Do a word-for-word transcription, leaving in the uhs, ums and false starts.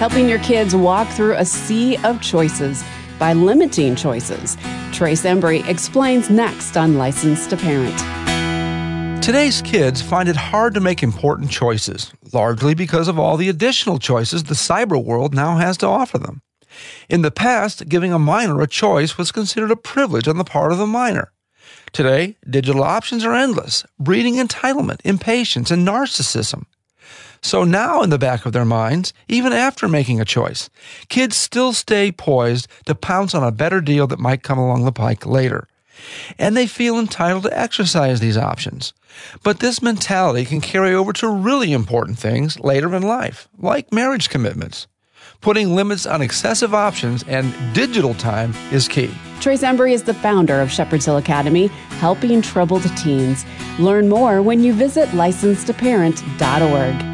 helping your kids walk through a sea of choices by limiting choices. Trace Embry explains next on Licensed to Parent. Today's kids find it hard to make important choices, largely because of all the additional choices the cyber world now has to offer them. In the past, giving a minor a choice was considered a privilege on the part of the minor. Today, digital options are endless, breeding entitlement, impatience, and narcissism. So now in the back of their minds, even after making a choice, kids still stay poised to pounce on a better deal that might come along the pike later. And they feel entitled to exercise these options. But this mentality can carry over to really important things later in life, like marriage commitments. Putting limits on excessive options and digital time is key. Trace Embry is the founder of Shepherd's Hill Academy, helping troubled teens. Learn more when you visit licensed to parent dot org.